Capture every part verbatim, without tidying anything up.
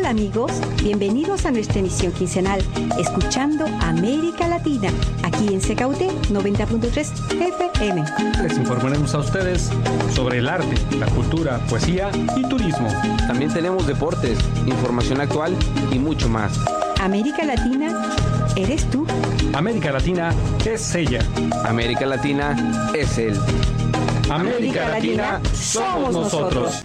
Hola amigos, bienvenidos a nuestra emisión quincenal, escuchando América Latina, aquí en C K U T noventa punto tres F M. Les informaremos a ustedes sobre el arte, la cultura, poesía y turismo. También tenemos deportes, información actual y mucho más. América Latina, ¿eres tú? América Latina es ella. América Latina es él. América, América Latina, Latina somos nosotros.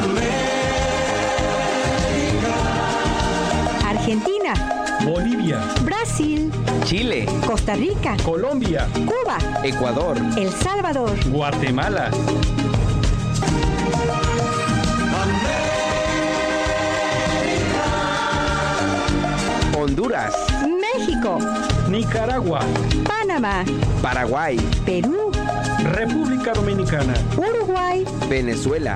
Argentina, Bolivia, Brasil, Chile, Costa Rica, Colombia, Cuba, Ecuador, El Salvador, Guatemala, Honduras, México, Nicaragua, Panamá, Paraguay, Perú, República Dominicana, Uruguay, Venezuela.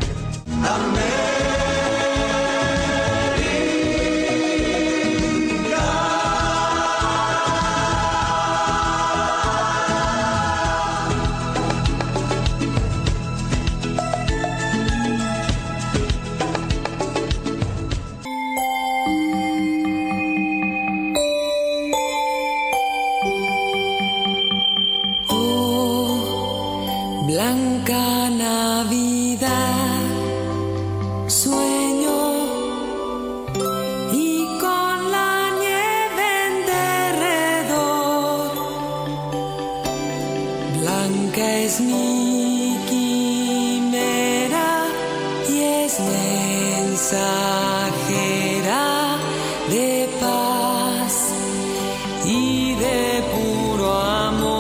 Blanca Navidad, sueño y con la nieve en derredor. Blanca es mi quimera y es mensajera de paz y de puro amor.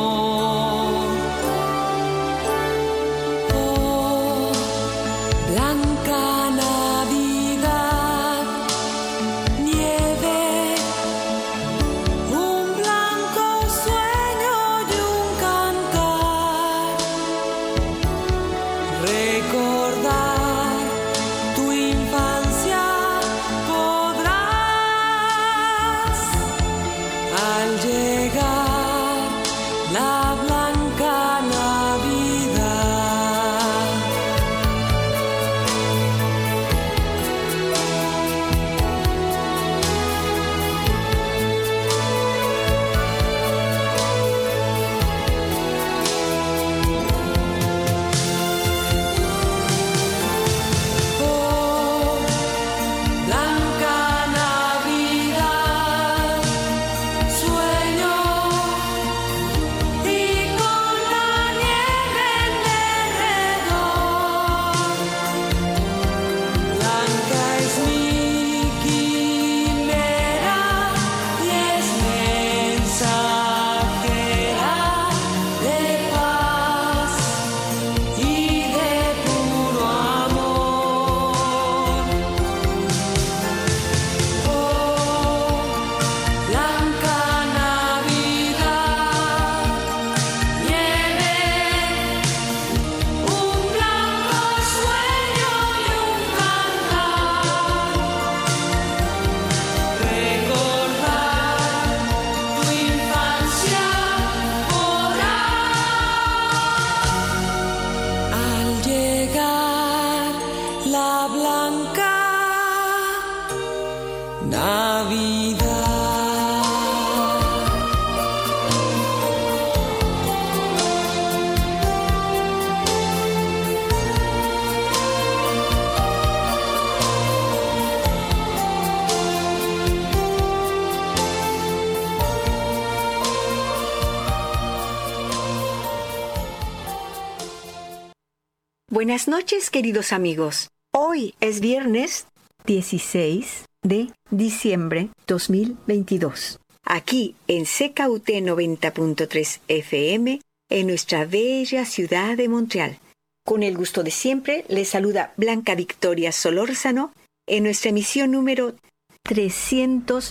Buenas noches, queridos amigos. Hoy es viernes dieciséis de diciembre dos mil veintidós. Aquí en C K U T noventa punto tres F M, en nuestra bella ciudad de Montreal. Con el gusto de siempre, les saluda Blanca Victoria Solórzano en nuestra emisión número trescientos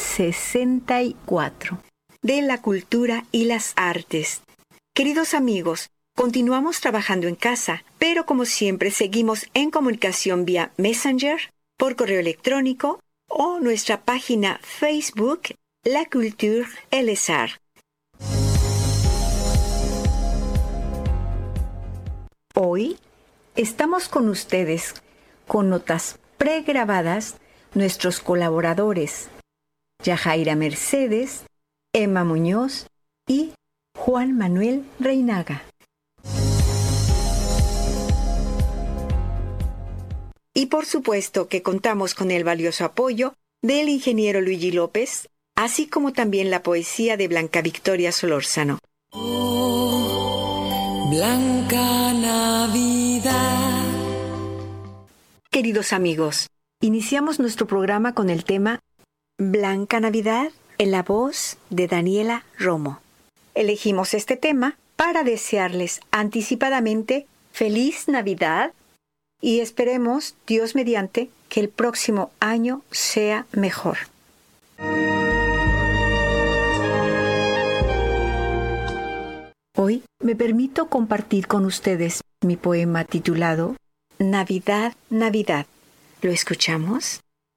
sesenta y cuatro de la cultura y las artes. Queridos amigos, continuamos trabajando en casa, pero como siempre seguimos en comunicación vía Messenger, por correo electrónico o nuestra página Facebook, La Culture et les Arts. Hoy estamos con ustedes con notas pregrabadas nuestros colaboradores, Yajaira Mercedes, Emma Muñoz y Juan Manuel Reinaga. Y por supuesto que contamos con el valioso apoyo del ingeniero Luigi López, así como también la poesía de Blanca Victoria Solórzano. Oh, Blanca Navidad. Queridos amigos, iniciamos nuestro programa con el tema Blanca Navidad en la voz de Daniela Romo. Elegimos este tema para desearles anticipadamente feliz Navidad y esperemos, Dios mediante, que el próximo año sea mejor. Hoy me permito compartir con ustedes mi poema titulado Navidad, Navidad. ¿Lo escuchamos?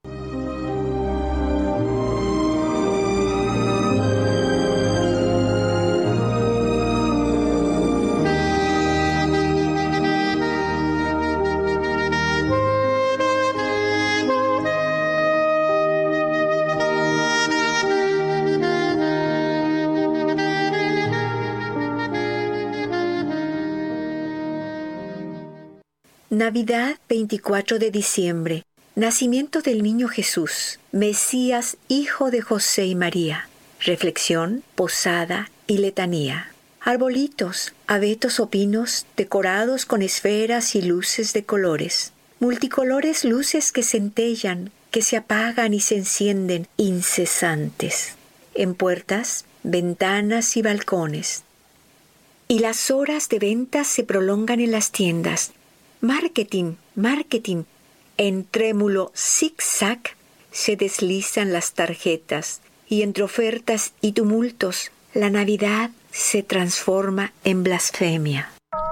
Navidad veinticuatro de diciembre. Nacimiento del niño Jesús, Mesías, hijo de José y María. Reflexión, posada y letanía. Arbolitos, abetos o pinos, decorados con esferas y luces de colores. Multicolores luces que centellan, que se apagan y se encienden, incesantes. En puertas, ventanas y balcones. Y las horas de ventas se prolongan en las tiendas. Marketing, marketing. En trémulo zig-zag se deslizan las tarjetas y entre ofertas y tumultos la Navidad se transforma en blasfemia.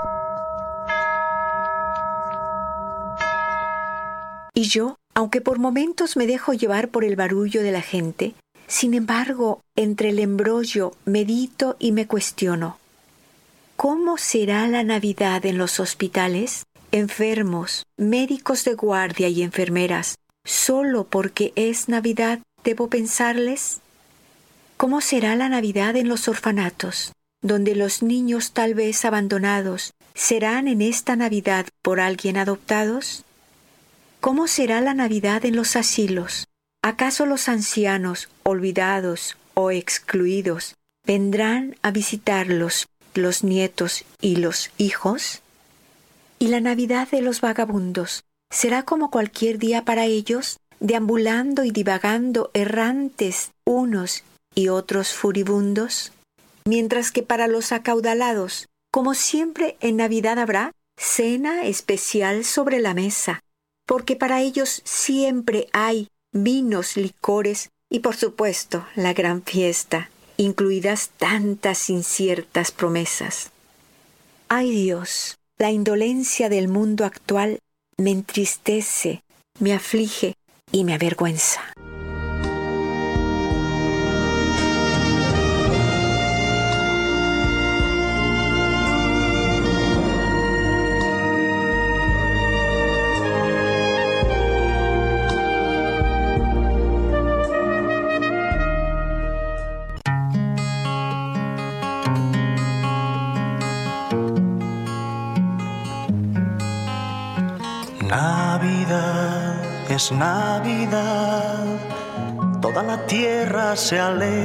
Y yo, aunque por momentos me dejo llevar por el barullo de la gente, sin embargo, entre el embrollo medito y me cuestiono. ¿Cómo será la Navidad en los hospitales? Enfermos, médicos de guardia y enfermeras, ¿solo porque es Navidad debo pensarles? ¿Cómo será la Navidad en los orfanatos, donde los niños tal vez abandonados serán en esta Navidad por alguien adoptados? ¿Cómo será la Navidad en los asilos? ¿Acaso los ancianos, olvidados o excluidos, vendrán a visitarlos los nietos y los hijos? ¿Y la Navidad de los vagabundos será como cualquier día para ellos, deambulando y divagando errantes unos y otros furibundos? Mientras que para los acaudalados, como siempre en Navidad habrá cena especial sobre la mesa, porque para ellos siempre hay vinos, licores y por supuesto la gran fiesta, incluidas tantas inciertas promesas. ¡Ay Dios! La indolencia del mundo actual me entristece, me aflige y me avergüenza. Navidad es Navidad, toda la tierra se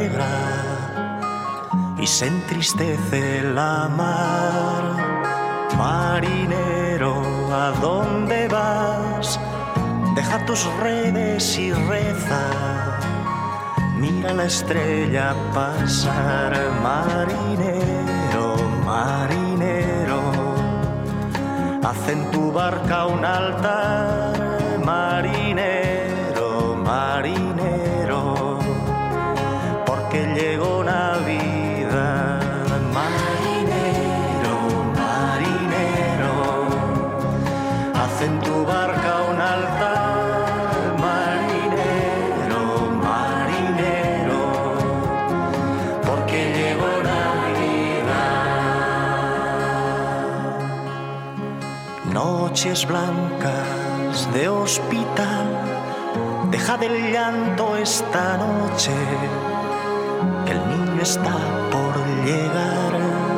alegra y se entristece la mar. Marinero, ¿a dónde vas? Deja tus redes y reza, mira la estrella pasar. Marinero, marinero, haz en tu barca un altar, marinero, marinero, porque llegó Navidad. Marinero, marinero, haz en tu barca un altar, marinero, marinero, porque llegó Navidad. Noches blancas de hospital, Deja del llanto esta noche, que el niño está por llegar.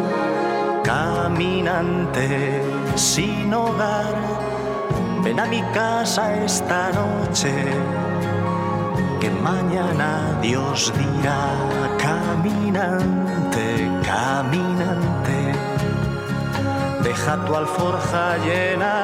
Caminante sin hogar, ven a mi casa esta noche, que mañana Dios dirá. Caminante, caminante, deja tu alforja llena.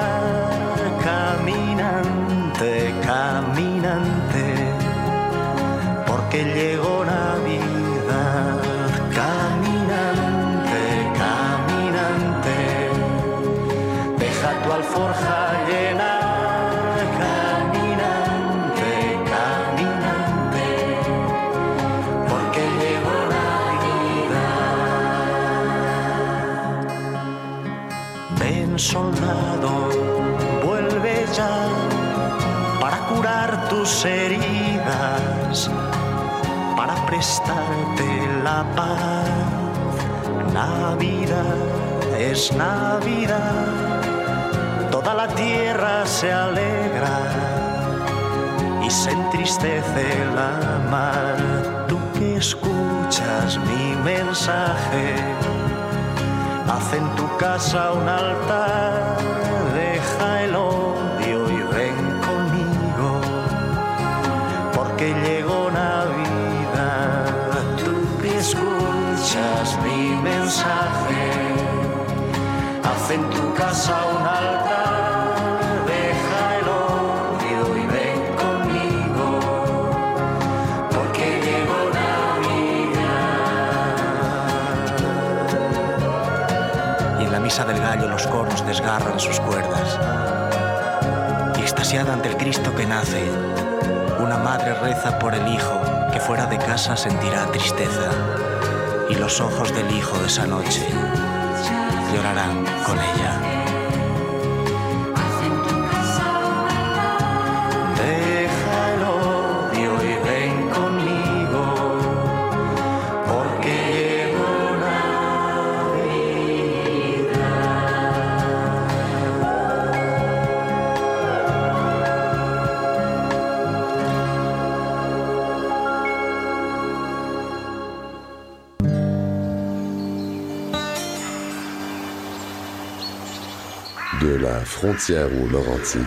Caminante, caminante, porque llegó Navidad. Caminante, caminante, deja tu alforja llena. Caminante, caminante, porque llegó Navidad. Ven, soldado, vuelve ya para curar tus heridas, para prestarte la paz. Navidad es Navidad, toda la tierra se alegra y se entristece la mar. Tú que escuchas mi mensaje, haz en tu casa un altar, deja el odio y ven conmigo, porque llegó Navidad. Tú que escuchas mi mensaje, haz en tu casa un altar, deja el odio y ven conmigo, porque llegó Navidad. Y en la misa del gallo los cornos desgarran sus cuerdas, y extasiada ante el Cristo que nace, una madre reza por el hijo que fuera de casa sentirá tristeza, y los ojos del hijo de esa noche llorarán con ella. Deja el odio y ven conmigo, porque llegó De la frontière aux Laurentides.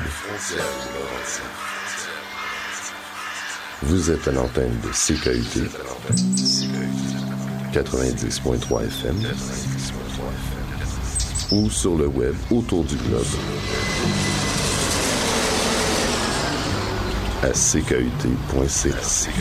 Vous êtes à l'antenne de C K U T quatre-vingt-dix point trois F M ou sur le web autour du globe à C K U T point C A.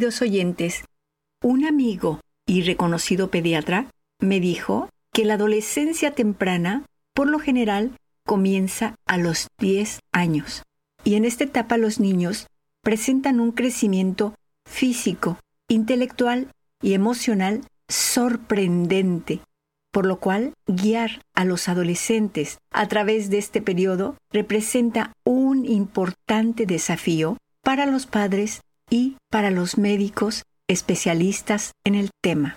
queridos oyentes, un amigo y reconocido pediatra me dijo que la adolescencia temprana, por lo general, comienza a los diez años. Y en esta etapa los niños presentan un crecimiento físico, intelectual y emocional sorprendente, por lo cual guiar a los adolescentes a través de este periodo representa un importante desafío para los padres y para los médicos especialistas en el tema.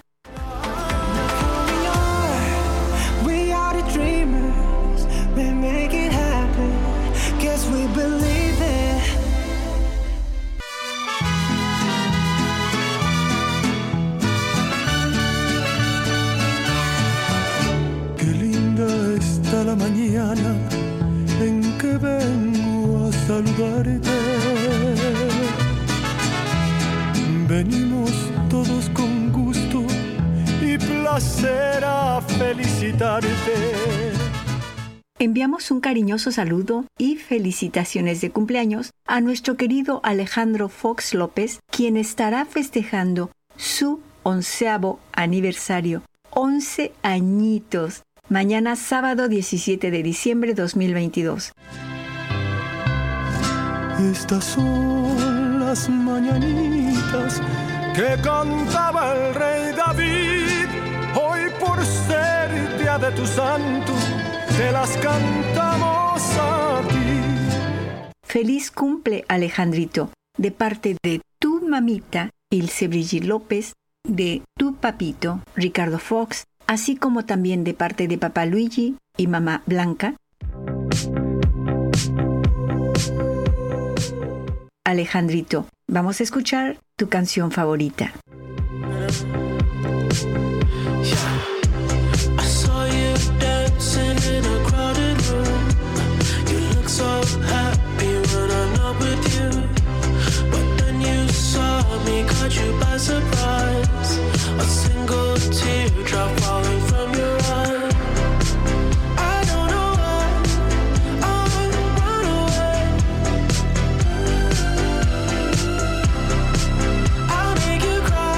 La mañana en que vengo a saludarte. Venimos todos con gusto y placer a felicitarte. Enviamos un cariñoso saludo y felicitaciones de cumpleaños a nuestro querido Alejandro Fox López, quien estará festejando su onceavo aniversario. Once añitos. Mañana sábado diecisiete de diciembre de dos mil veintidós. Estas son las mañanitas que cantaba el rey David. Hoy por ser día de tu santo, te las cantamos a ti. Feliz cumple, Alejandrito, de parte de tu mamita, Ilse Brigitte López, de tu papito, Ricardo Fox, así como también de parte de papá Luigi y mamá Blanca. Alejandrito, vamos a escuchar tu canción favorita. A single teardrop falling from your eye. I don't know why I run away. I'll make you cry.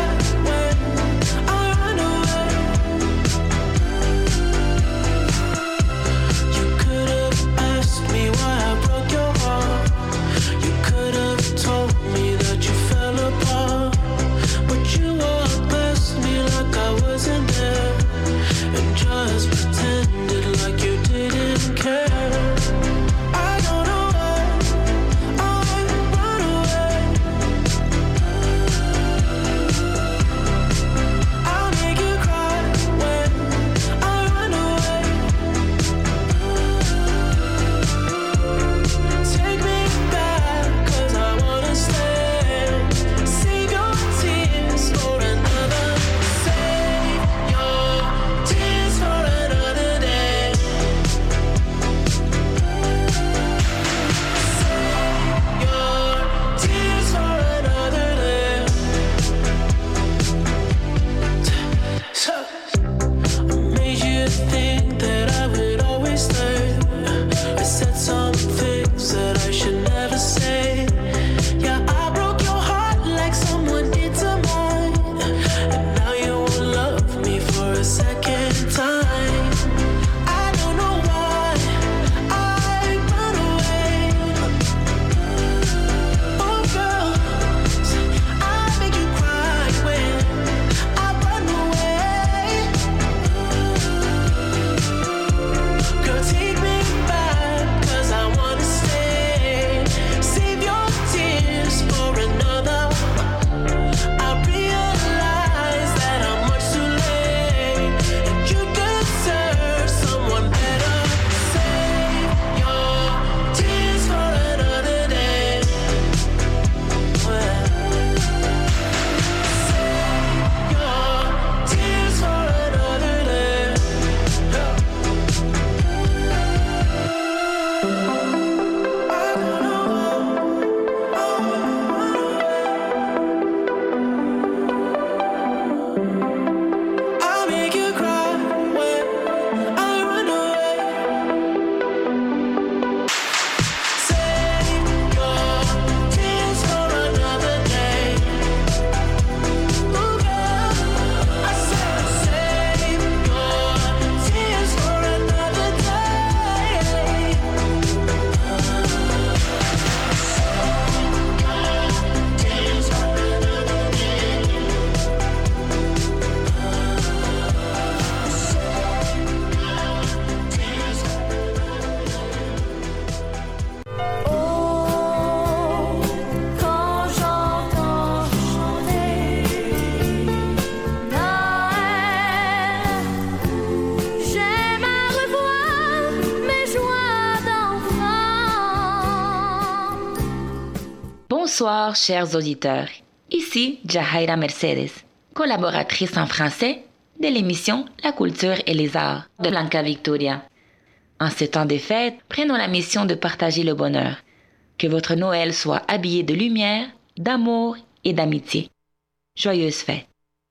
Bonsoir, chers auditeurs. Ici Jahaira Mercedes, collaboratrice en français de l'émission La culture et les arts de Blanca Victoria. En ce temps des fêtes, prenons la mission de partager le bonheur. Que votre Noël soit habillé de lumière, d'amour et d'amitié. Joyeuses fêtes.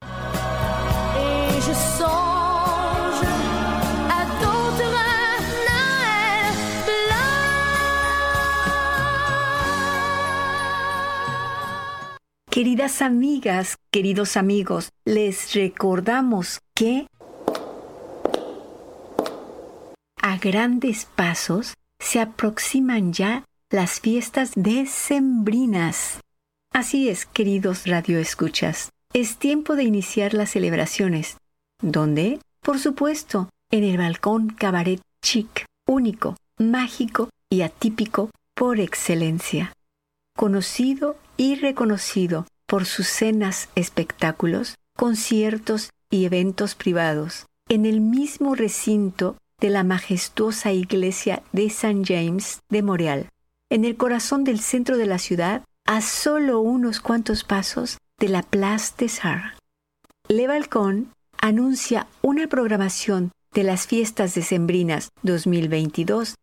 Et je songe à d'autres Noël blancs. Queridas amigas, queridos amigos, les recordamos que a grandes pasos se aproximan ya las fiestas decembrinas. Así es, queridos radioescuchas, es tiempo de iniciar las celebraciones. ¿Dónde? Por supuesto, en el balcón Cabaret Chic, único, mágico y atípico por excelencia. Conocido y reconocido por sus cenas, espectáculos, conciertos y eventos privados, en el mismo recinto de la majestuosa iglesia de Saint James de Montreal, en el corazón del centro de la ciudad, a solo unos cuantos pasos de la Place des Arts. Le Balcón anuncia una programación de las fiestas decembrinas dos mil veintidós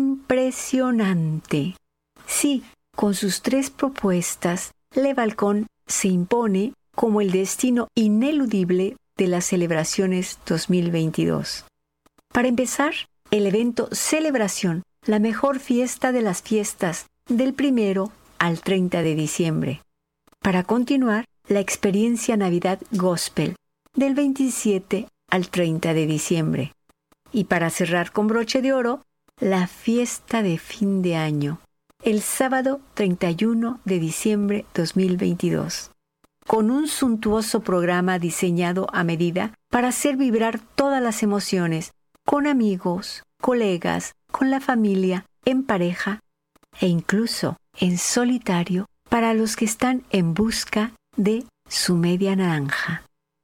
impresionante. Sí, con sus tres propuestas, Le Balcón se impone como el destino ineludible de las celebraciones dos mil veintidós. Para empezar, el evento Celebración, la mejor fiesta de las fiestas, del primero al treinta de diciembre. Para continuar, la experiencia Navidad Gospel, del veintisiete al treinta de diciembre. Y para cerrar con broche de oro, la fiesta de fin de año, el sábado treinta y uno de diciembre dos mil veintidós. Con un suntuoso programa diseñado a medida para hacer vibrar todas las emociones, con amigos, colegas, con la familia, en pareja e incluso en solitario para los que están en busca de su media naranja.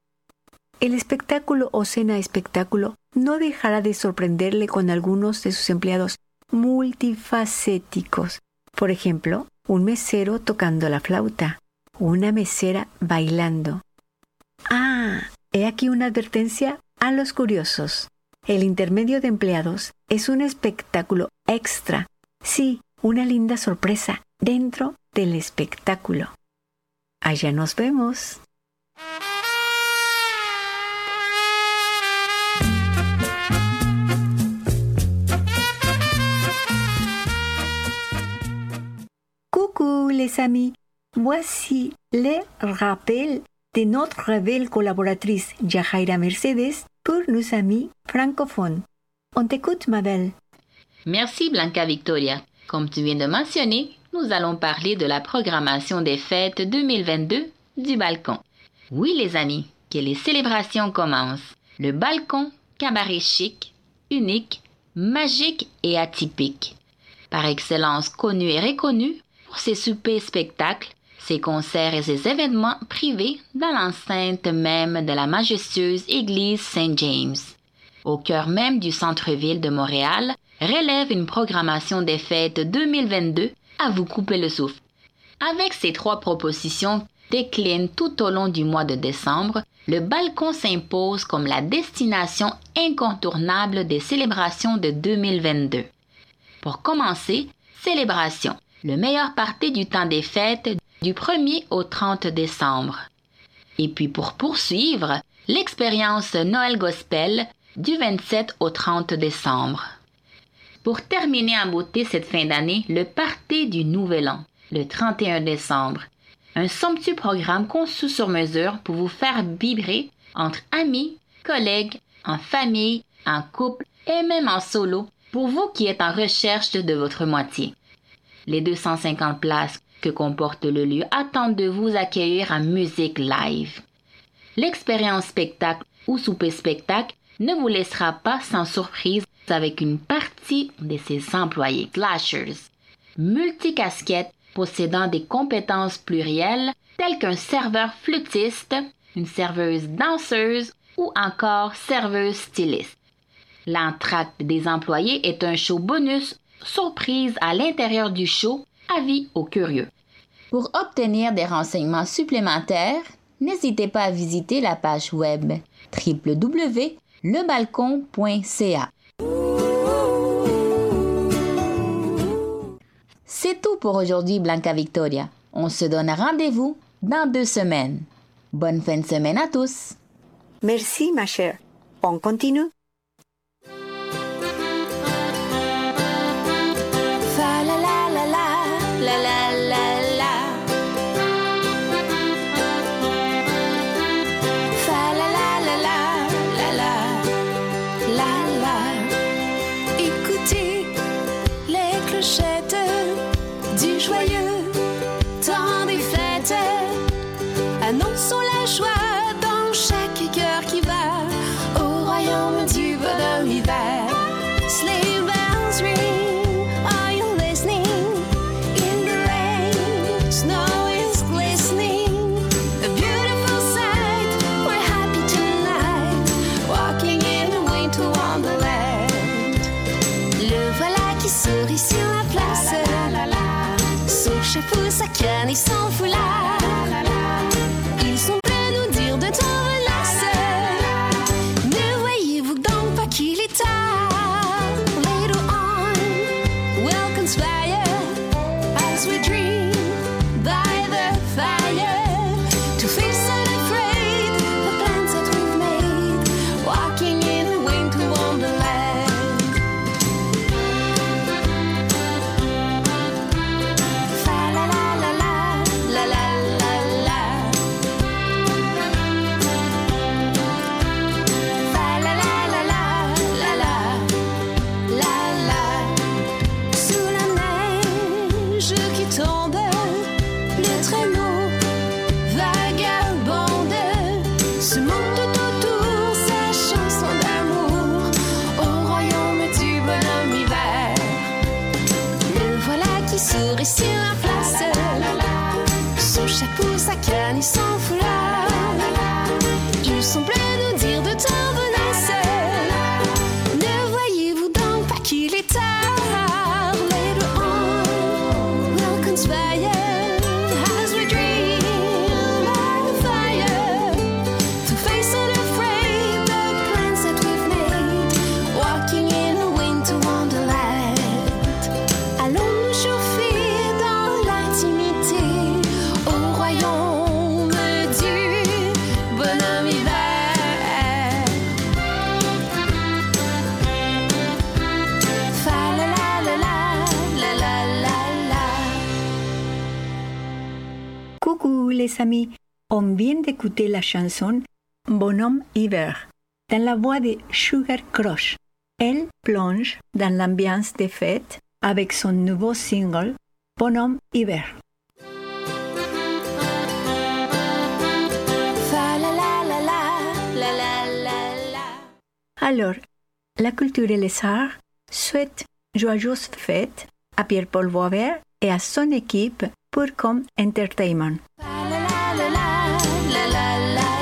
El espectáculo o cena espectáculo no dejará de sorprenderle con algunos de sus empleados multifacéticos. Por ejemplo, un mesero tocando la flauta, una mesera bailando. Ah, he aquí una advertencia a los curiosos. El intermedio de empleados es un espectáculo extra. Sí, una linda sorpresa dentro del espectáculo. Allá nos vemos. Coucou les amis, voici le rappel de notre belle collaboratrice Jahaira Mercedes pour nos amis francophones. On t'écoute, ma belle. Merci Blanca Victoria. Comme tu viens de mentionner, nous allons parler de la programmation des fêtes deux mille vingt-deux du Balcon. Oui les amis, que les célébrations commencent. Le Balcon, cabaret chic, unique, magique et atypique. Par excellence connu et reconnu pour ses soupers spectacles, ses concerts et ses événements privés dans l'enceinte même de la majestueuse église Saint James. Au cœur même du centre-ville de Montréal, relève une programmation des fêtes deux mille vingt-deux à vous couper le souffle. Avec ces trois propositions déclinent tout au long du mois de décembre, le Balcon s'impose comme la destination incontournable des célébrations de deux mille vingt-deux. Pour commencer, célébration, le meilleur party du temps des fêtes du premier au trente décembre. Et puis pour poursuivre, l'expérience Noël Gospel du vingt-sept au trente décembre. Pour terminer en beauté cette fin d'année, le party du Nouvel An, le trente et un décembre. Un somptueux programme conçu sur mesure pour vous faire vibrer entre amis, collègues, en famille, en couple et même en solo pour vous qui êtes en recherche de votre moitié. Les deux cent cinquante places que comporte le lieu attendent de vous accueillir en musique live. L'expérience spectacle ou souper-spectacle ne vous laissera pas sans surprise avec une partie de ses employés flashers, multicasquettes possédant des compétences plurielles telles qu'un serveur flûtiste, une serveuse danseuse ou encore serveuse styliste. L'entracte des employés est un show bonus surprise à l'intérieur du show, avis aux curieux. Pour obtenir des renseignements supplémentaires, n'hésitez pas à visiter la page web w w w point le balcon point c a. C'est tout pour aujourd'hui, Blanca Victoria. On se donne rendez-vous dans deux semaines. Bonne fin de semaine à tous. Merci, ma chère. On continue. Fa la la la la, la la la la. Fa la la la la, la la la la. Écoutez les clochettes du joyeux temps des fêtes. Annonçons la joie dans chaque cœur qui va au royaume du bonhomme hiver. Sleigh bells ring, are you listening? In the rain, snow is glistening. A beautiful sight, we're happy tonight, walking in a winter wonderland. Le voilà qui sourit sur la place, son chapeau, sa canne et son foulard. Ils sont prêts à nous dire de temps menace. Ne voyez-vous donc pas qu'il est tard? Later on, we'll conspire as we dream by the fire to face unafraid the plans that we've made, walking in a winter wonderland. Fa la la la la, la la la la. Fa la la la la, la la la la. Sous la neige qui tombe, le traîneau vagabonde se monte tout autour sa chanson d'amour au royaume du bonhomme hiver. Le voilà qui sourit sur la place, son chapeau, sa canne et son foulard. Ils sont prêts à nous dire de temps menace. Ne voyez-vous donc pas qu'il est tard? Later on, we'll conspire as we dream by the fire to face unafraid the plans that we've made, walking in a winter wonderland. Allons nous chauffer dans l'intimité au royaume du bonhomme hiver. Fa la la la la, la la la la. Coucou les amis, on vient d'écouter la chanson Bonhomme Hiver dans la voix de Sugar Crush. Elle plonge dans l'ambiance des fêtes avec son nouveau single Bonhomme Hiver. Fa la la la la, la la la la. Alors, la culture et les arts souhaitent joyeuses fêtes à Pierre-Paul Boisvert et à son équipe pour Com Entertainment. Fa la la la la, la la la la.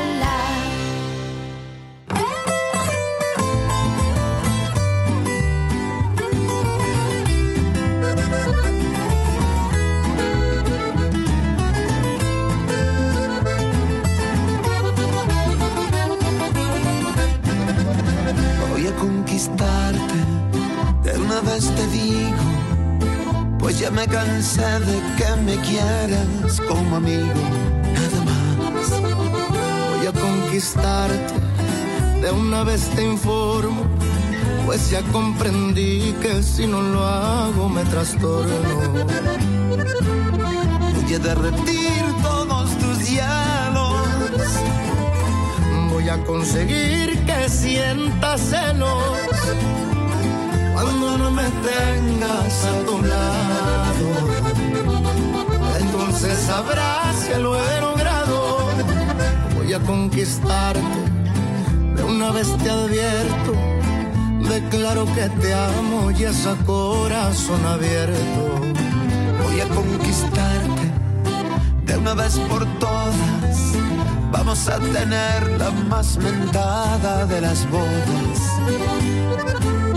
Voy a conquistarte, de una vez te digo, pues ya me cansé de que me quieras como amigo, nada más. Voy a conquistarte, de una vez te informo, pues ya comprendí que si no lo hago me trastorno. Voy a derretir todos tus hielos, voy a conseguir que sientas celos cuando no me tengas a tu lado. Entonces sabrás que lo he logrado. Voy a conquistarte, de una vez te advierto, declaro que te amo y es a corazón abierto. Voy a conquistarte, de una vez por todas. Vamos a tener la más mentada de las bodas.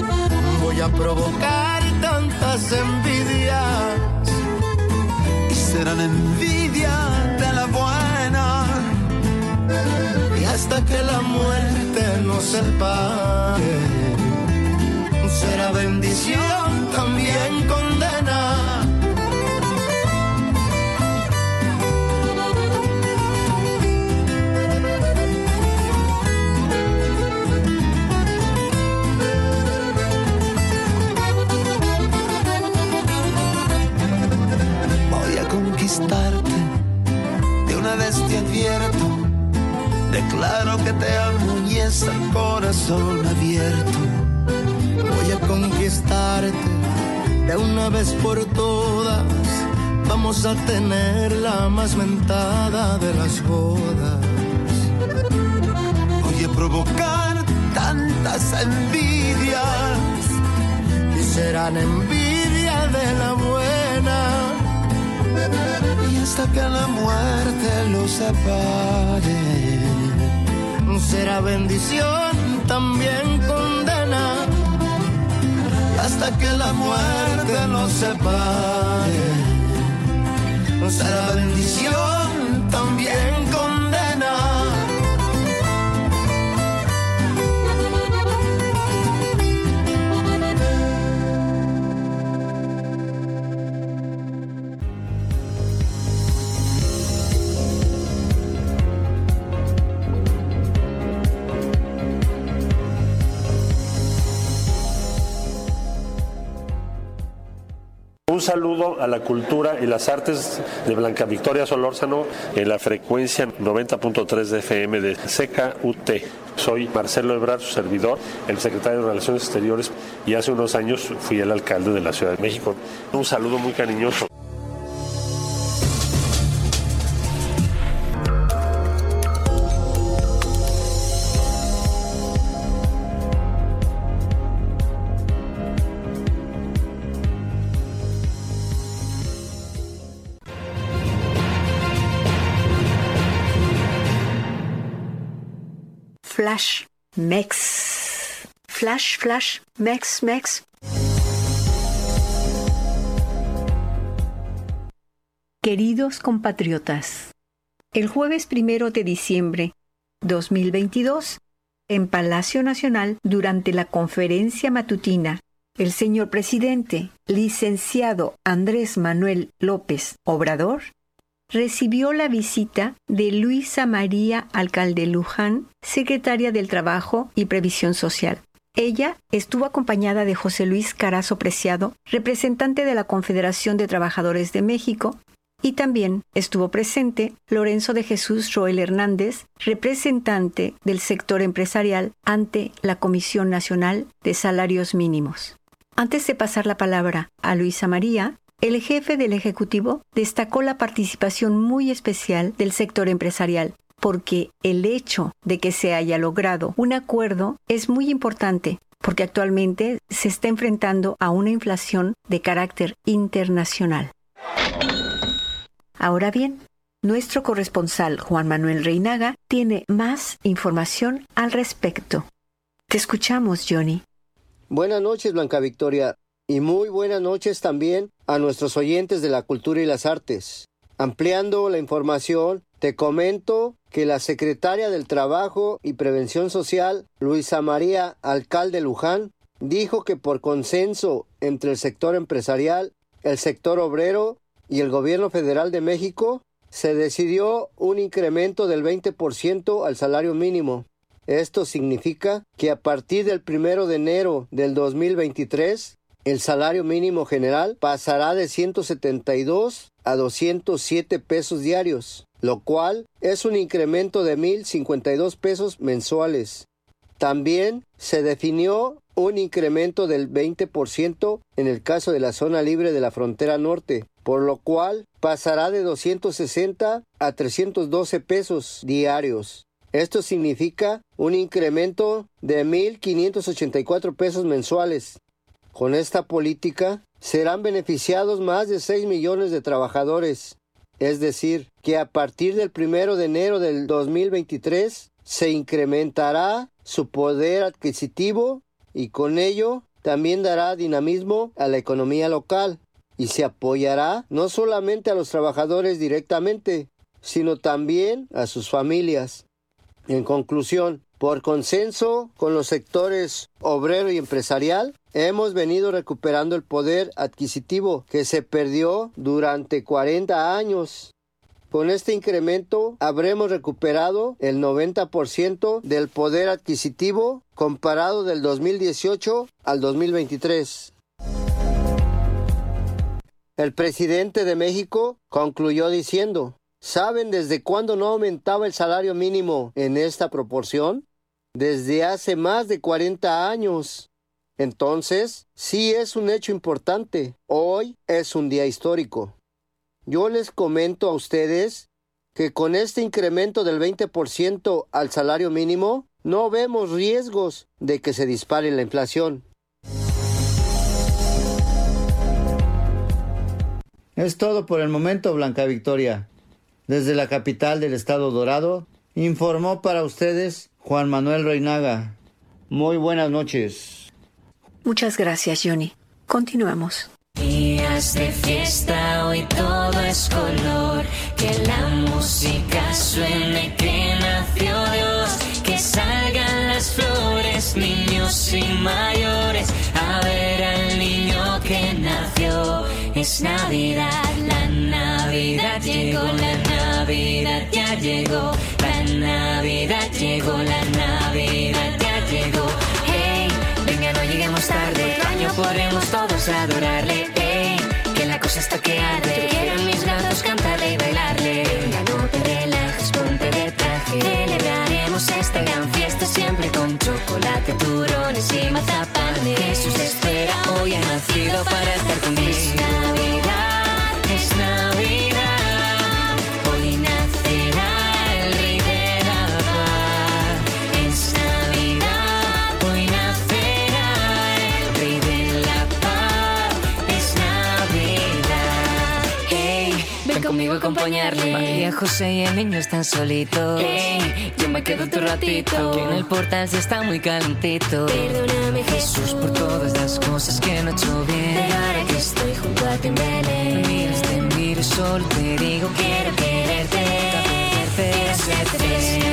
Voy a provocar tantas envidias y serán envidia de la buena. Y hasta que la muerte nos separe, será bendición, también condena. Voy a conquistarte, de una vez te advierto, declaro que te amo y es el corazón abierto. Voy a conquistarte de una vez por todas. Vamos a tener la más mentada de las bodas. Voy a provocar tantas envidias y serán envidia de la buena. Y hasta que la muerte los separe, será bendición, también condena. Hasta que la muerte nos separe, será bendición, también condena. Un saludo a la cultura y las artes de Blanca Victoria Solórzano en la frecuencia noventa punto tres de F M de C K U T. Soy Marcelo Ebrard, su servidor, el secretario de Relaciones Exteriores, y hace unos años fui el alcalde de la Ciudad de México. Un saludo muy cariñoso. Flash Mex. Flash, flash, Mex, Mex. Queridos compatriotas, el jueves primero de diciembre dos mil veintidós, en Palacio Nacional, durante la conferencia matutina, el señor presidente, licenciado Andrés Manuel López Obrador, recibió la visita de Luisa María Alcalde Luján, secretaria del Trabajo y Previsión Social. Ella estuvo acompañada de José Luis Carazo Preciado, representante de la Confederación de Trabajadores de México, y también estuvo presente Lorenzo de Jesús Roel Hernández, representante del sector empresarial ante la Comisión Nacional de Salarios Mínimos. Antes de pasar la palabra a Luisa María, el jefe del Ejecutivo destacó la participación muy especial del sector empresarial, porque el hecho de que se haya logrado un acuerdo es muy importante, porque actualmente se está enfrentando a una inflación de carácter internacional. Ahora bien, nuestro corresponsal Juan Manuel Reinaga tiene más información al respecto. Te escuchamos, Johnny. Buenas noches, Blanca Victoria. Y muy buenas noches también a nuestros oyentes de la cultura y las artes. Ampliando la información, te comento que la secretaria del Trabajo y Prevención Social, Luisa María Alcalde Luján, dijo que por consenso entre el sector empresarial, el sector obrero y el gobierno federal de México, se decidió un incremento del veinte por ciento al salario mínimo. Esto significa que a partir del primero de enero del dos mil veintitrés, el salario mínimo general pasará de ciento setenta y dos a doscientos siete pesos diarios, lo cual es un incremento de mil cincuenta y dos pesos mensuales. También se definió un incremento del veinte por ciento en el caso de la zona libre de la frontera norte, por lo cual pasará de doscientos sesenta a trescientos doce pesos diarios. Esto significa un incremento de mil quinientos ochenta y cuatro pesos mensuales. Con esta política serán beneficiados más de seis millones de trabajadores. Es decir, que a partir del primero de enero del dos mil veintitrés se incrementará su poder adquisitivo y con ello también dará dinamismo a la economía local. y se apoyará no solamente a los trabajadores directamente, sino también a sus familias. En conclusión, por consenso con los sectores obrero y empresarial, hemos venido recuperando el poder adquisitivo que se perdió durante cuarenta años. Con este incremento habremos recuperado el noventa por ciento del poder adquisitivo comparado del dos mil dieciocho al dos mil veintitrés. El presidente de México concluyó diciendo: ¿saben desde cuándo no aumentaba el salario mínimo en esta proporción? Desde hace más de cuarenta años. Entonces, sí es un hecho importante. Hoy es un día histórico. Yo les comento a ustedes que con este incremento del veinte por ciento al salario mínimo, no vemos riesgos de que se dispare la inflación. Es todo por el momento, Blanca Victoria. Desde la capital del estado Dorado, informó para ustedes Juan Manuel Reinaga. Muy buenas noches. Muchas gracias, Johnny. Continuamos. Días de fiesta, hoy todo es color. Que la música suene, que nació Dios. Que salgan las flores, niños y mayores, a ver al niño que nació. Es Navidad, la Navidad llegó, la Navidad ya llegó. La Navidad llegó, la Navidad ya llegó. Hey, venga, no lleguemos tarde, otro año podremos todos adorarle. Hey, que la cosa está que arde, quiero a mis gatos cantarle y bailarle. Venga, no te relajes, ponte de traje, celebraremos esta gran fiesta siempre con chocolate, turrones y mazapán. Jesús espera, hoy ha nacido para estar contigo. Es Navidad, es Navidad, hoy nacerá el Rey de la Paz. Es Navidad, hoy nacerá el Rey de la Paz. Es Navidad. Hey, ven conmigo a acompañarle. María, José y el niño están solitos. Hey, yo me quedo otro ratito, que en el portal se está muy calentito. Perdóname, Jesús, por todas las cosas que no he hecho bien. Pero ahora que estoy junto a ti en Belén, me miras, te miro, solo te digo quiero quererte, quiero hacerte feliz.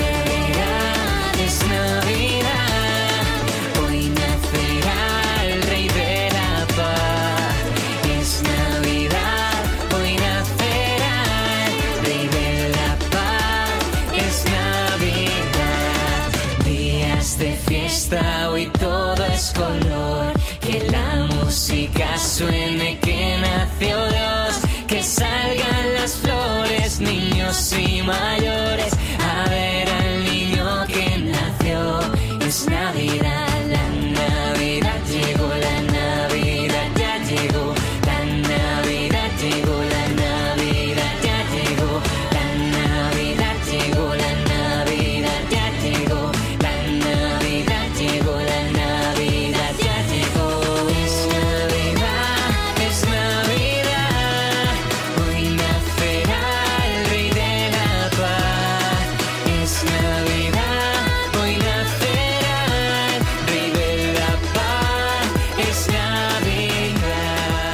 Es Navidad, hoy nacerá el Rey de la Paz. Es Navidad, hoy nacerá el Rey de la Paz. Es Navidad, días de fiesta, hoy todo es color. Que la música suene, que nació Dios. Que salgan las flores, niños y mayores, a ver al niño que nació. Es Navidad, la Navidad llegó, la Navidad ya llegó. La Navidad llegó, la Navidad ya llegó. La Navidad llegó, la Navidad ya llegó. La Navidad llegó, la Navidad ya llegó. Es Navidad, es Navidad, hoy nacerá el Rey de la Paz. Es Navidad, hoy nacerá el Rey de la Paz. Es Navidad.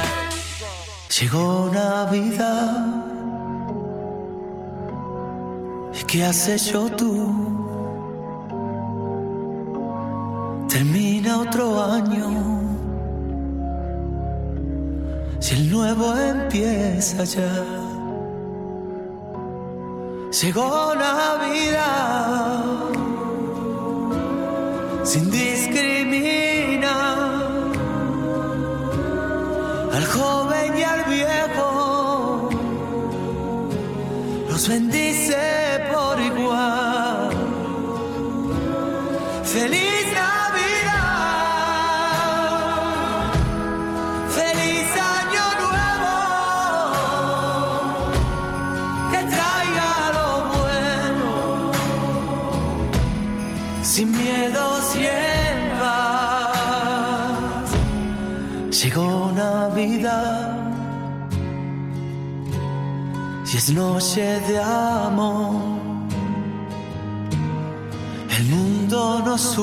Llegó Navidad, ¿y qué has hecho tú? Termina otro año, si el nuevo empieza ya. Llegó Navidad, sin discriminar al joven y al viejo, los bendice por igual. Feliz Navidad, feliz año nuevo, que traiga lo bueno, sin miedos y en paz. Llegó Navidad, y es noche de amor. El mundo nos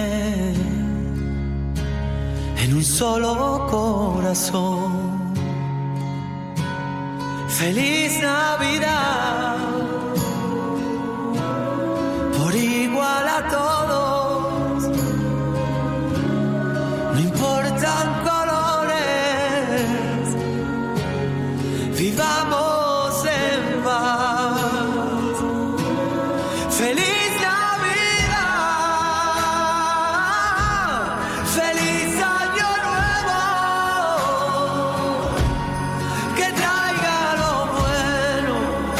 une en un solo corazón. Feliz Navidad, por igual a todos, no importan colores, vivamos en paz. Feliz Navidad, feliz año nuevo, que traiga lo bueno,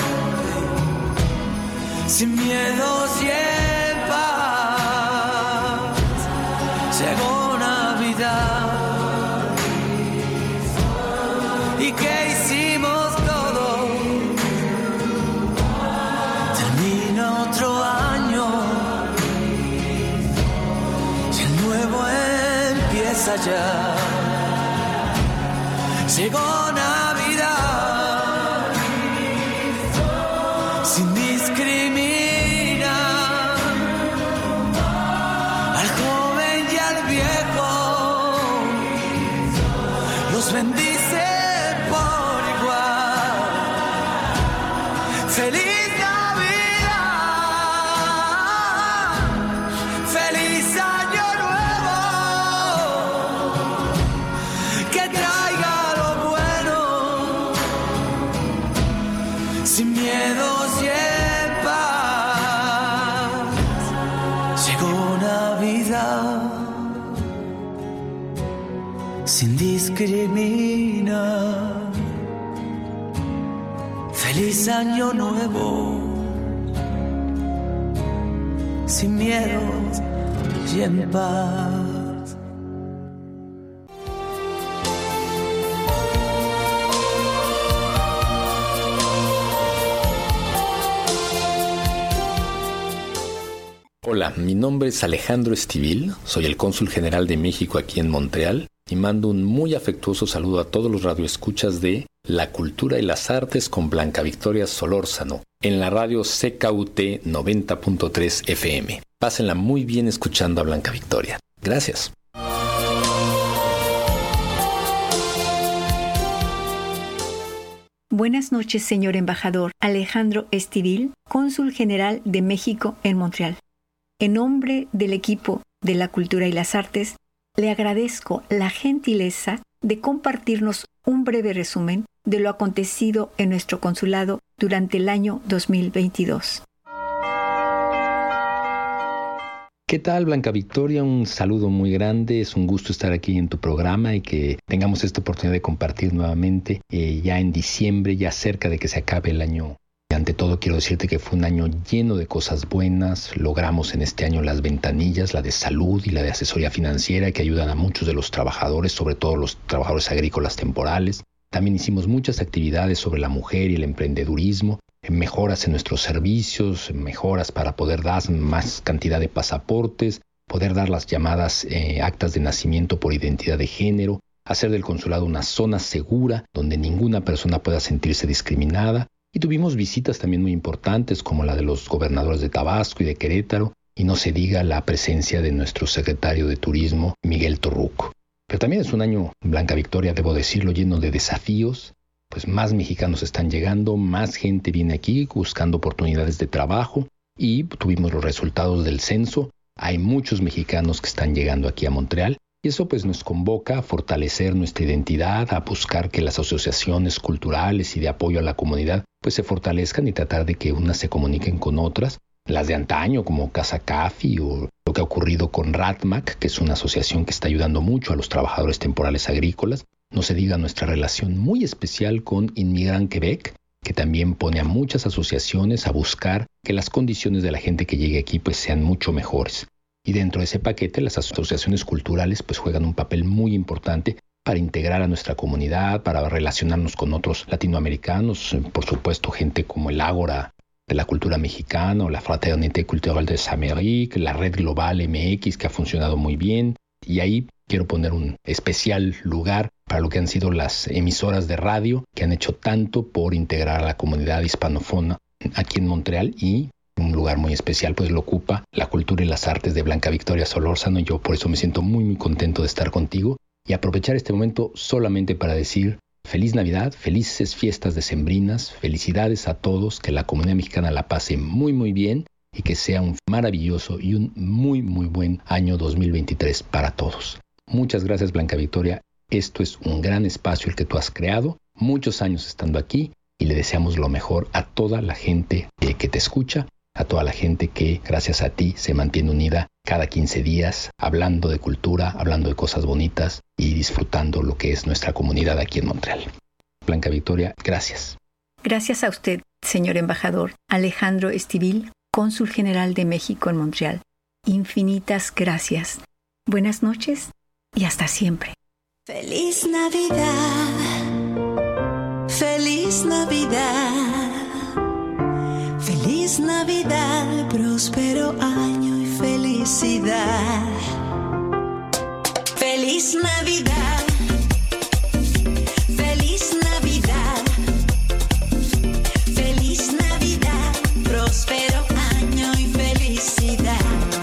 sin miedos y en paz. Llegó Navidad, ¿y qué hicimos todos? Termina otro año y el nuevo empieza ya. Llegó Navidad, sin discriminar al joven y al viejo, los bendice por igual. Feliz Navidad, feliz año nuevo, que traiga lo bueno, sin miedos y en paz. Llegó Navidad, sin discriminar. Feliz año nuevo, sin miedos y en paz. Hola, mi nombre es Alejandro Estivil, soy el cónsul general de México aquí en Montreal y mando un muy afectuoso saludo a todos los radioescuchas de La Cultura y las Artes con Blanca Victoria Solórzano en la radio C K U T noventa punto tres F M. Pásenla muy bien escuchando a Blanca Victoria. Gracias. Buenas noches, señor embajador Alejandro Estivil, cónsul general de México en Montreal. En nombre del equipo de la Cultura y las Artes, le agradezco la gentileza de compartirnos un breve resumen de lo acontecido en nuestro consulado durante el año dos mil veintidós. ¿Qué tal, Blanca Victoria? Un saludo muy grande. Es un gusto estar aquí en tu programa y que tengamos esta oportunidad de compartir nuevamente eh, ya en diciembre, ya cerca de que se acabe el año. Ante todo, quiero decirte que fue un año lleno de cosas buenas. Logramos en este año las ventanillas, la de salud y la de asesoría financiera, que ayudan a muchos de los trabajadores, sobre todo los trabajadores agrícolas temporales. También hicimos muchas actividades sobre la mujer y el emprendedurismo, mejoras en nuestros servicios, mejoras para poder dar más cantidad de pasaportes, poder dar las llamadas eh, actas de nacimiento por identidad de género, hacer del consulado una zona segura donde ninguna persona pueda sentirse discriminada. Y tuvimos visitas también muy importantes como la de los gobernadores de Tabasco y de Querétaro, y no se diga la presencia de nuestro secretario de Turismo, Miguel Torruco. Pero también es un año, Blanca Victoria, debo decirlo, lleno de desafíos, pues más mexicanos están llegando, más gente viene aquí buscando oportunidades de trabajo, y tuvimos los resultados del censo. Hay muchos mexicanos que están llegando aquí a Montreal, y eso pues nos convoca a fortalecer nuestra identidad, a buscar que las asociaciones culturales y de apoyo a la comunidad pues se fortalezcan y tratar de que unas se comuniquen con otras, las de antaño como Casa Cafi o lo que ha ocurrido con RATMAC, que es una asociación que está ayudando mucho a los trabajadores temporales agrícolas. No se diga nuestra relación muy especial con Inmigrant Quebec, que también pone a muchas asociaciones a buscar que las condiciones de la gente que llegue aquí pues sean mucho mejores. Y dentro de ese paquete, las asociaciones culturales pues juegan un papel muy importante para integrar a nuestra comunidad, para relacionarnos con otros latinoamericanos, por supuesto gente como el Ágora de la cultura mexicana o la Fraternité Culturelle des Amériques, la Red Global M X, que ha funcionado muy bien. Y ahí quiero poner un especial lugar para lo que han sido las emisoras de radio que han hecho tanto por integrar a la comunidad hispanófona aquí en Montreal, y un lugar muy especial pues lo ocupa la Cultura y las Artes de Blanca Victoria Solórzano. Y yo por eso me siento muy muy contento de estar contigo y aprovechar este momento solamente para decir feliz Navidad, felices fiestas decembrinas, felicidades a todos, que la comunidad mexicana la pase muy muy bien y que sea un maravilloso y un muy muy buen año dos mil veintitrés para todos. Muchas gracias, Blanca Victoria. Esto es un gran espacio el que tú has creado, muchos años estando aquí, y le deseamos lo mejor a toda la gente eh, que te escucha, a toda la gente que gracias a ti se mantiene unida cada quince días, hablando de cultura, hablando de cosas bonitas y disfrutando lo que es nuestra comunidad aquí en Montreal. Blanca Victoria, gracias. Gracias a usted, señor embajador Alejandro Estivil, cónsul general de México en Montreal. Infinitas gracias. Buenas noches y hasta siempre. Feliz Navidad, feliz Navidad, feliz Navidad, próspero año y felicidad. Feliz Navidad, feliz Navidad, feliz Navidad, próspero año y felicidad.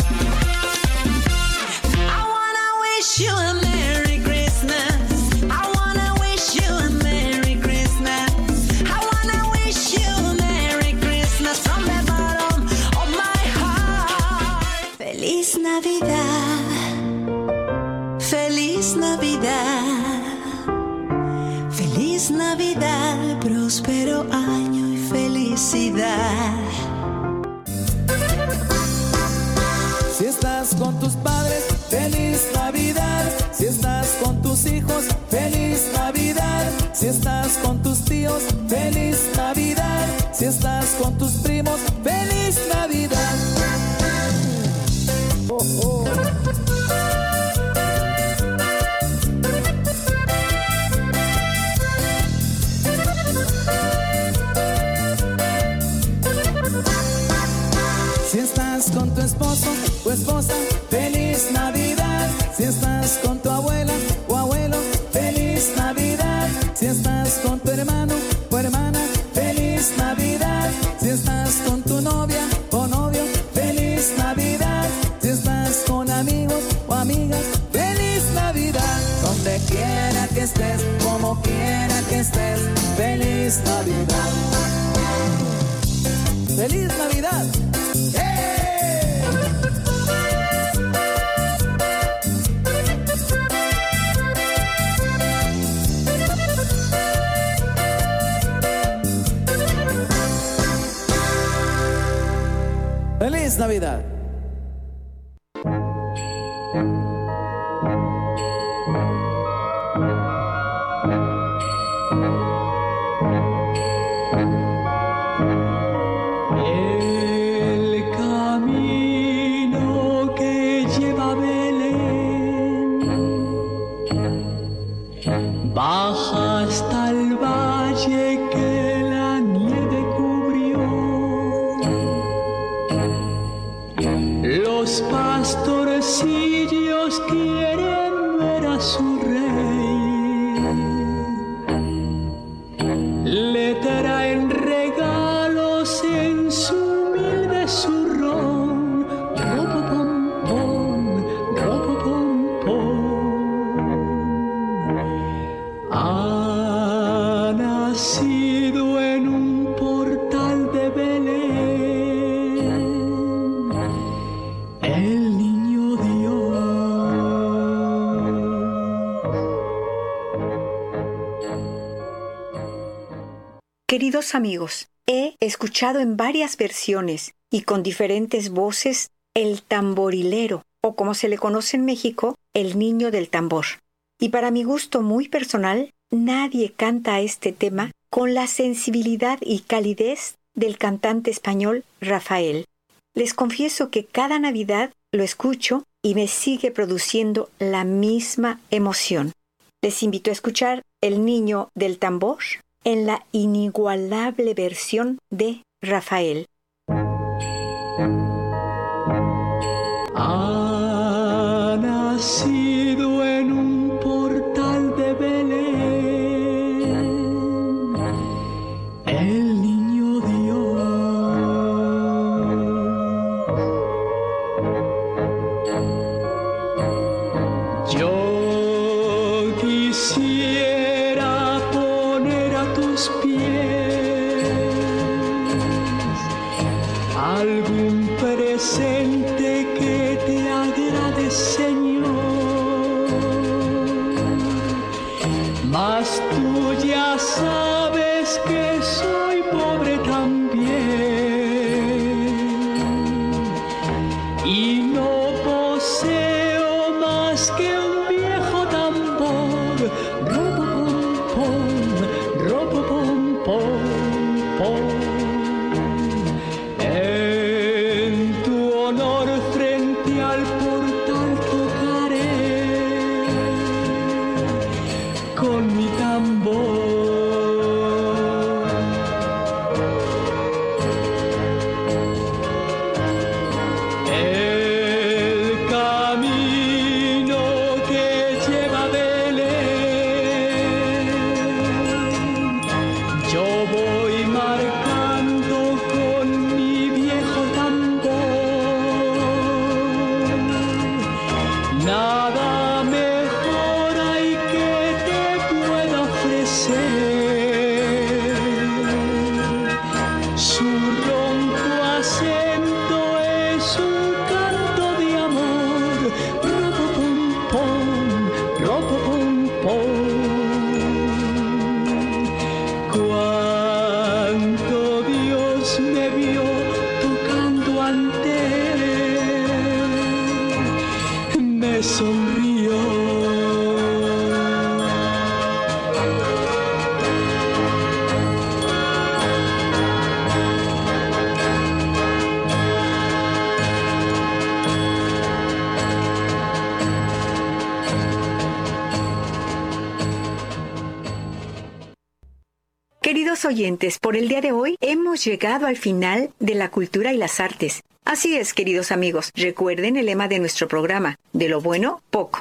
I wanna wish you a Merry Christmas. I wanna wish you a Merry Christmas. I wanna wish you a Merry Christmas from the bottom of my heart. Feliz Navidad, feliz Navidad, feliz Navidad, próspero año y felicidad. Si estás con tus padres, feliz Navidad. Si estás con tus hijos, feliz Navidad. Si estás con tus tíos, feliz Navidad. Si estás con tus primos, feliz Navidad. Oh, oh. Si estás con tu esposo o esposa, feliz Navidad. Si estás con tu abuela o abuelo, feliz Navidad. Si estás con tu hermano o hermana, feliz Navidad. Si estás con tu novia o novio, feliz Navidad. Si estás con amigos o amigas, feliz Navidad. Donde quiera que estés, como quiera que estés, feliz Navidad. ¡Feliz Navidad! ¡Hey! ¡Feliz Navidad! Baja hasta el valle que la nieve cubrió. Los pastorcillos quieren ver a su rey. Le traen regalos en su humilde zurrón. Ropopompón, ropopompón. Ha nacido en un portal de Belén el niño Dios. Queridos amigos, he escuchado en varias versiones y con diferentes voces el tamborilero, o como se le conoce en México, el niño del tambor. Y para mi gusto muy personal, nadie canta este tema con la sensibilidad y calidez del cantante español Rafael. Les confieso que cada Navidad lo escucho y me sigue produciendo la misma emoción. Les invito a escuchar El niño del tambor en la inigualable versión de Rafael. Ha nacido en un portal de Belén el niño Dios. Yo quisiera poder deseo más que un viejo tambor. Ropopom-pom, ropopom-pom-pom. En tu honor frente al portal tocaré con mi tambor. Queridos oyentes, por el día de hoy hemos llegado al final de la cultura y las artes. Así es, queridos amigos, recuerden el lema de nuestro programa, de lo bueno, poco.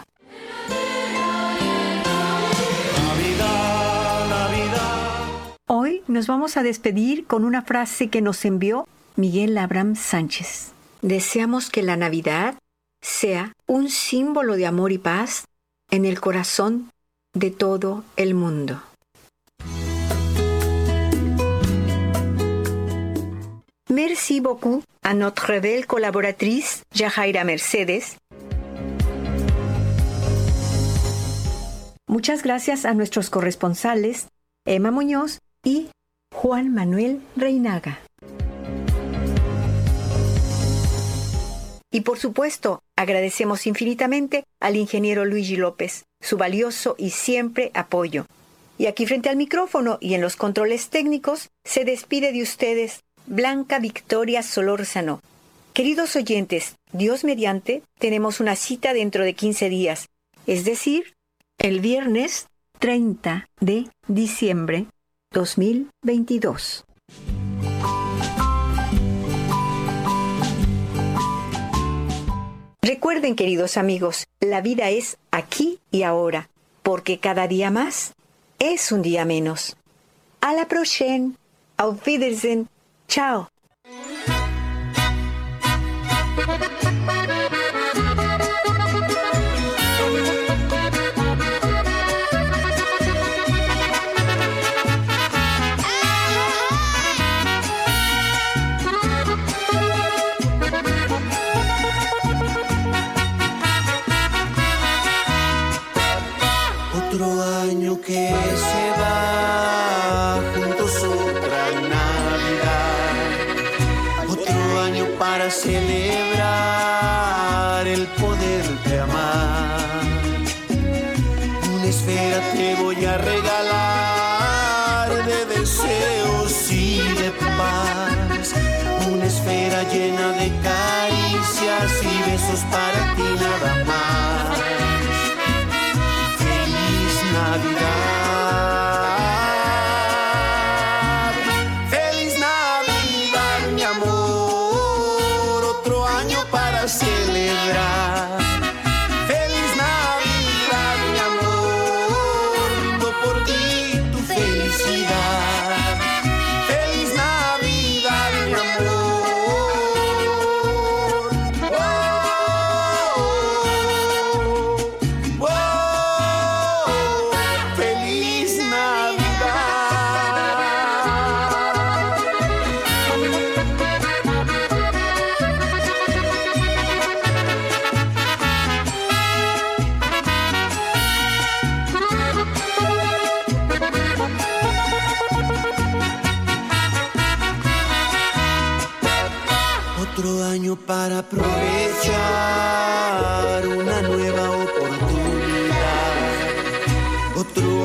Navidad, Navidad. Hoy nos vamos a despedir con una frase que nos envió Miguel Abraham Sánchez. Deseamos que la Navidad sea un símbolo de amor y paz en el corazón de todo el mundo. Merci beaucoup à notre belle collaboratrice, Yajaira Mercedes. Muchas gracias a nuestros corresponsales, Emma Muñoz y Juan Manuel Reinaga. Y por supuesto, agradecemos infinitamente al ingeniero Luigi López, su valioso y siempre apoyo. Y aquí frente al micrófono y en los controles técnicos, se despide de ustedes Blanca Victoria Solórzano. Queridos oyentes, Dios mediante, tenemos una cita dentro de quince días, es decir, el viernes treinta de diciembre dos mil veintidós. Recuerden, queridos amigos, la vida es aquí y ahora, porque cada día más es un día menos. A la prochaine. Auf Wiedersehen. Chao. Otro año que se va, juntos otra Navidad. Otro año para celebrar el poder de amar. Una esfera te voy a regalar de deseos y de paz. Una esfera llena de caricias y besos para ti nada más. Navidad, feliz Navidad, mi amor, otro año para celebrar. Feliz Navidad, mi amor, brindo por ti tu felicidad. Feliz Navidad, mi amor. Oh, oh, oh.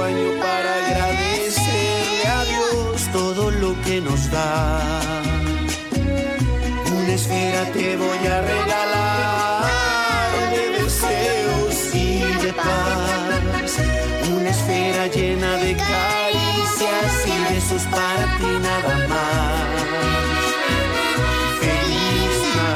otro año para agradecerle a Dios todo lo que nos da. Una esfera te voy a regalar de deseos y de paz. Una esfera llena de caricias y besos para ti nada más. Feliz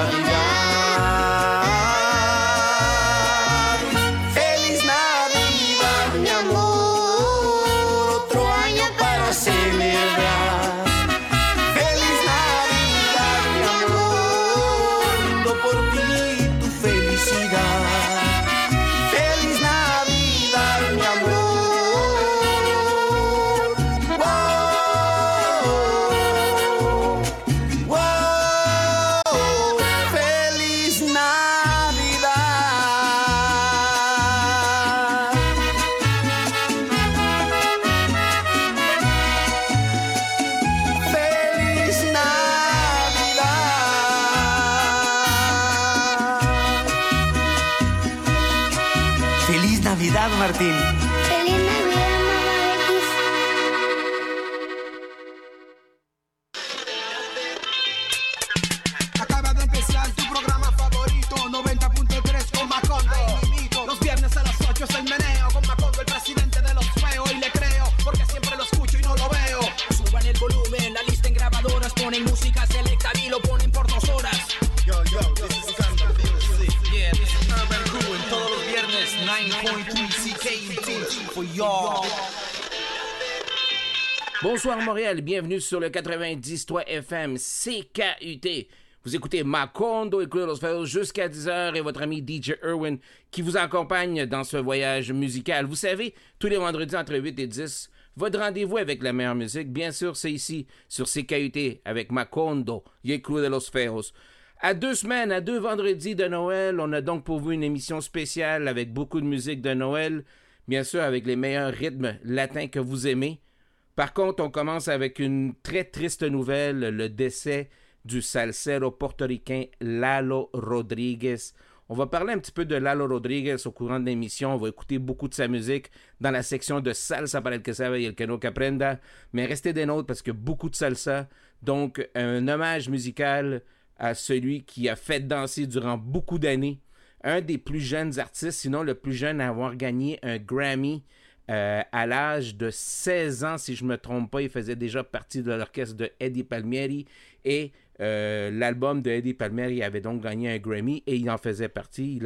Navidad, feliz Navidad, mi amor, otro año para celebrar. Feliz Navidad, mi amor, brindo por ti tu felicidad. Feliz Navidad, mi amor. Navidad, Martín. Feliz Navidad, mamá X. Acaba de empezar tu programa favorito, noventa punto tres con Macondo. Los viernes a las ocho es el meneo con Macondo, el presidente de los feos. Y le creo, porque siempre lo escucho y no lo veo. Suban el volumen, la lista en grabadoras, ponen música selecta y lo ponen por dos horas. Yo, yo, this is Scandal Music. Yeah, this is Urban Crew en todos los viernes, nine point three C K U T for y'all. Bonsoir Montréal, bienvenue sur le quatre-vingt-dix point trois F M C K U T. Vous écoutez Macondo et Claude Osvaldo jusqu'à dix heures et votre ami D J Irwin qui vous accompagne dans ce voyage musical. Vous savez, tous les vendredis entre huit et dix, votre rendez-vous avec la meilleure musique, bien sûr, c'est ici, sur C K U T, avec Macondo et Club de los Feos. À deux semaines, à deux vendredis de Noël, on a donc pour vous une émission spéciale avec beaucoup de musique de Noël, bien sûr avec les meilleurs rythmes latins que vous aimez. Par contre, on commence avec une très triste nouvelle, le décès du salsero portoricain Lalo Rodriguez. On va parler un petit peu de Lalo Rodriguez au courant de l'émission. On va écouter beaucoup de sa musique dans la section de Salsa para el que sabe y el que no que aprenda. Mais restez des nôtres parce que beaucoup de salsa. Donc, un hommage musical à celui qui a fait danser durant beaucoup d'années. Un des plus jeunes artistes, sinon le plus jeune à avoir gagné un Grammy euh, à l'âge de seize ans, si je ne me trompe pas. Il faisait déjà partie de l'orchestre de Eddie Palmieri et euh, l'album de Eddie Palmieri avait donc gagné un Grammy et il en faisait partie. Il